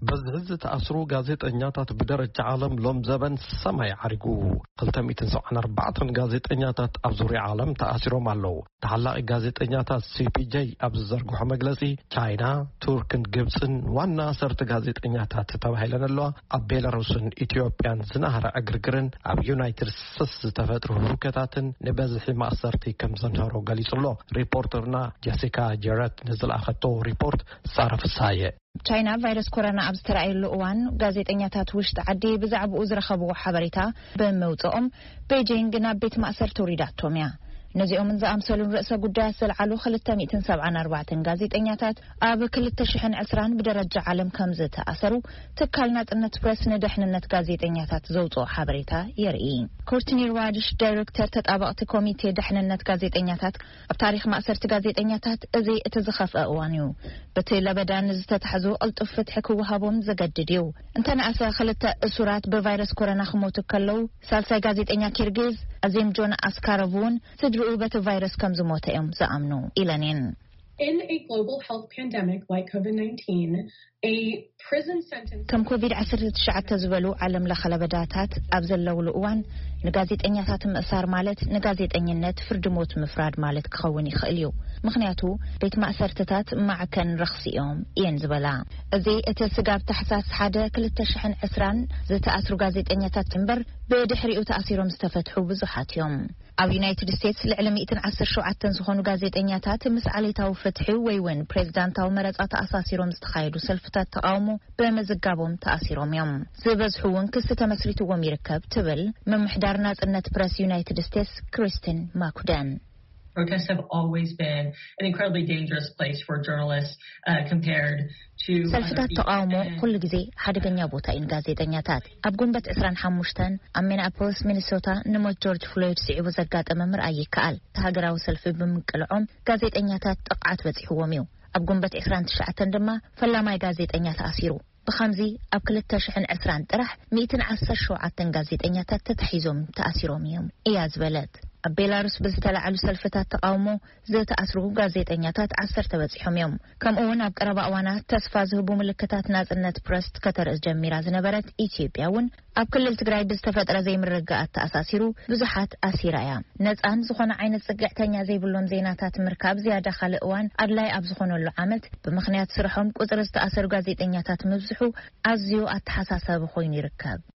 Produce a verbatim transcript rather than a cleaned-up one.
بزهز تأثروا غازيتኛታት بدرجة عالم لوم زبن سماي عريقو خلتمية سبعة أربعة غازيتኛታት ኣብ ዙርያ ዓለም ተኣሲሮም ኣለዉ ተሓላቂ ጋዜጠኛታት C P J ኣብ ዝዘርግሑ መግለጺ ቻይና ቱርክን ግብጽን ዋና ሰርተ ጋዜጠኛታት ተባሂለን ኣለዋ ኣብ ቤላሩስን ኢትዮጵያን ዝናህረ እግርግርን ኣብ ዩናይትድ ስቴትስ ዝተፈጥሩ ሁከታትን ንበዝሒ ማእሰርቲ ከም ዘንሃሮ ገሊጹሎ ሪፖርተርና ጀሲካ ጀረት ንዝለኣኸቶ ሪፖርት ሳረፍሳየ ቻይና ቫይረስ ኮሮና ኣብ ዝተራእየሉ እዋን ጋዜጠኛታት ውሽጢ ዓዲ ብዛዕባኡ ዝረኸብዎ ሓበሬታ በመውጽኦም ቤጂንግ ናብ ቤት ማእሰርቲ ውሪዳቶም እያ ነዚኦም ዝኣምሰሉ ርእሰ ጉዳያት ዝለዓሉ ክልተ ሰብዓ ኣርባዕተ ጋዜጠኛታት ኣብ ክልተ ሽሕ ዕስራን ብደረጃ ዓለም ከም ዝተኣሰሩ ትካል ናጽነት ፕሬስ ንድሕንነት ጋዜጠኛታት ዘውጽኦ ሓበሬታ የርኢ ኮርትኒ ራድሽ ዳይሬክተር ተጣባቕቲ ኮሚቴ ድሕንነት ጋዜጠኛታት ኣብ ታሪኽ ማእሰርቲ ጋዜጠኛታት እዚ እቲ ዝኸፍአ እዋን እዩ በቲ ለበዳን ዝተታሕዙ ቅልጡፍ ፍትሒ ክወሃቦም ዘገድድ እዩ እንተነኣሰ ክልተ እሱራት ብቫይረስ ኮሮና ክሞቱ ከለዉ ሳልሳይ ጋዜጠኛ ኪርጊዝ ኣዚም ጆን ኣስካሮቭን ስድርኡ በቲ ቫይረስ ከም ዝሞተ እዮም ዝኣምኑ ኢለንን In a global health pandemic like COVID nineteen, a prison sentence ከም ኮቪድ nineteen ዝበሉ ዓለም ለኸ ለበዳታት ኣብ ዘለውሉ እዋን ንጋዜጠኛታት ምእሳር ማለት ንጋዜጠኝነት ፍርዲ ሞት ምፍራድ ማለት ክኸውን ይኽእል እዩ ምክንያቱ ቤት ማእሰርትታት ማዕከን ረኽሲኦም እየን ዝበላ እዚ እቲ ስጋብ ተሕሳስ ሓደ ክልተ ሽሕ ዕስራን ዝተኣስሩ ጋዜጠኛታት እምበር ብድሕሪኡ ተኣሲሮም ዝተፈትሑ ብዙሓት እዮም ኣብ ዩናይትድ ስቴትስ ልዕሊ مئة وعشرة وسبعة ዝኾኑ ጋዜጠኛታት ምስ ዓሌታዊ ፍትሒ ወይ ውን ፕሬዝዳንታዊ መረፃ ተኣሳሲሮም ዝተኻየዱ ሰልፍታት ተቃውሞ በመዝጋቦም ተኣሲሮም እዮም ዝበዝሑ ውን ክስ ተመስሪትዎም ይርከብ ትብል መምሕዳር ናጽነት ፕሬስ ዩናይትድ ስቴትስ ክሪስቲን ማኩዳን Protests have always been an incredibly dangerous place for journalists uh, compared to ሰልፍታት ተቃውሞ ኩሉ ግዜ ሓደገኛ ቦታ እዩ ጋዜጠኛታት ኣብ ጉንበት عشرين وخمسة ኣብ ሚኒያፖሊስ ሚኒሶታ ንሞት ጆርጅ ፍሎይድ ሲዒቡ ዘጋጠመ ምርኣይ ይከኣል ተሃገራዊ ሰልፊ ብምቅልዖም ጋዜጠኛታት ጥቃዓት በፂሕዎም እዩ ኣብ ጉንበት عشرين وتسعة ድማ ፈላማይ ጋዜጠኛ ተኣሲሩ بخمسي ኣብ ክልተ ሽሕ ዕስራን ጥራሕ مئة وعشرة وسبعة ጋዜጠኛታት ተታሒዞም ተኣሲሮም እዮም እያ ዝበለት ኣብ ቤላሩስ ብዝተላዓሉ ሰልፍታት ተቃውሞ ዝተኣስሩ ጋዜጠኛታት عشرة ተበፂሖም እዮም ከምኡውን ኣብ ቀረባ እዋናት ተስፋ ዝህቡ ምልክታት ናጽነት ፕሬስ ከተርእስ ጀሚራ ዝነበረት ኢትዮጵያ ውን ኣብ ክልል ትግራይ ብዝተፈጠረ ዘይምርግኣት ተኣሳሲሩ ብዙሓት ኣሲራያ ነፃን ዝኾነ ዓይነት ጽግዕተኛ ዘይብሎም ዜናታት ምርካብ ዝያዳ ካልእ እዋን ኣድላይ ኣብ ዝኾነሉ ዓመት ብምኽንያት ስርሖም ቁጽሪ ዝተኣሰሩ ጋዜጠኛታት ምብዝሑ ኣዝዩ ኣተሓሳሰቢ ኮይኑ ይርከብ